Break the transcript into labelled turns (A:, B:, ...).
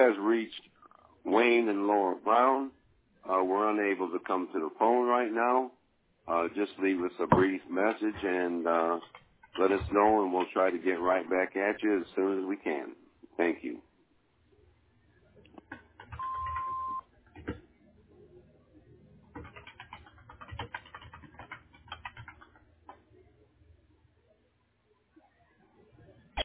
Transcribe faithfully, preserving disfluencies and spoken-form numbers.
A: has reached Wayne and Laura Brown. Uh, we're unable to come to the phone right now. Uh, just leave us a brief message and uh, let us know, and we'll try to get right back at you as soon as we can.